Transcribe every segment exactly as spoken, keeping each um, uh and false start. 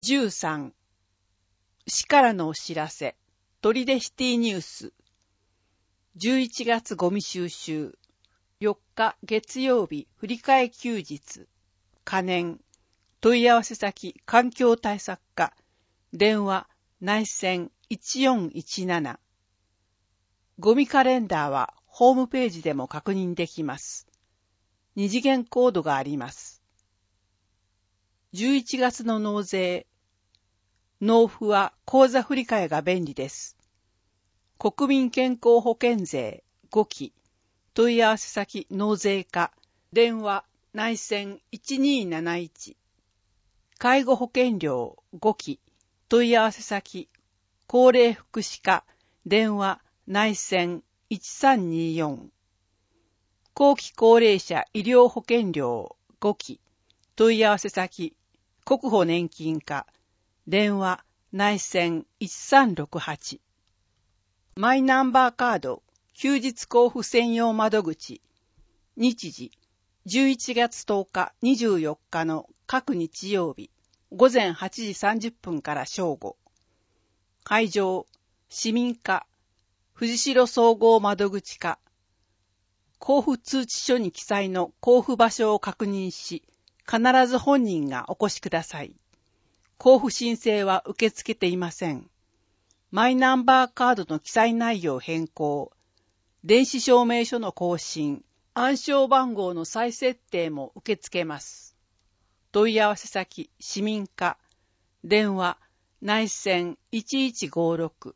じゅうさん、市からのお知らせ、取手シティニュース。じゅういちがつゴミ収集。よっか月曜日振り替え休日。可燃。問い合わせ先環境対策課。電話内線いちよんいちなな。ゴミカレンダーはホームページでも確認できます。二次元コードがあります。じゅういちがつの納税。納付は口座振替が便利です。国民健康保険税ごき。問い合わせ先納税課。電話内線いちにーなないち。介護保険料ごき。問い合わせ先高齢福祉課。電話内線いちさんにーよん。後期高齢者医療保険料ごき。問い合わせ先国保年金課。電話内線いちさんろくはち。マイナンバーカード休日交付専用窓口。日時じゅういちがつとおかにじゅうよっかの各日曜日ごぜんはちじさんじゅっぷんから正午。会場市民課藤代総合窓口課。交付通知書に記載の交付場所を確認し、必ず本人がお越しください。交付申請は受け付けていません。マイナンバーカードの記載内容変更、電子証明書の更新、暗証番号の再設定も受け付けます。問い合わせ先、市民課、電話、内線いちいちごろく。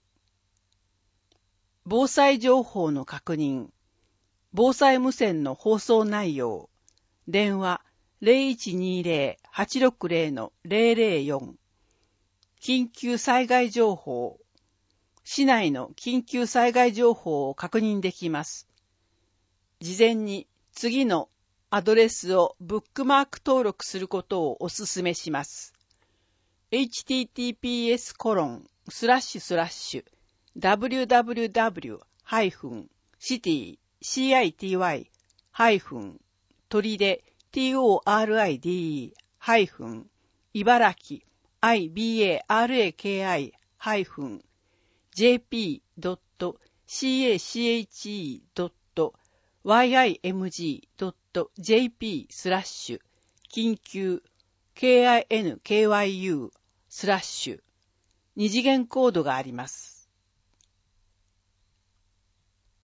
防災情報の確認、防災無線の放送内容、電話ゼロいちにゼロ はちろくゼロ ゼロゼロよん。緊急災害情報。市内の緊急災害情報を確認できます。事前に次のアドレスをブックマーク登録することをお勧めします。エイチティーティーピーエスコロンスラッシュスラッシュダブリューダブリューダブリューハイフンシティシーアイティーワイハイフン取手 ティーオーアールアイディーイー ハイフン茨城 アイビーエーアールエーケーアイ ハイフン ジェーピードットシーエーシーエイチイードットワイアイエムジードットジェーピースラッシュ緊急 ケーアイエヌケーワイユー スラッシュ二次元コードがあります。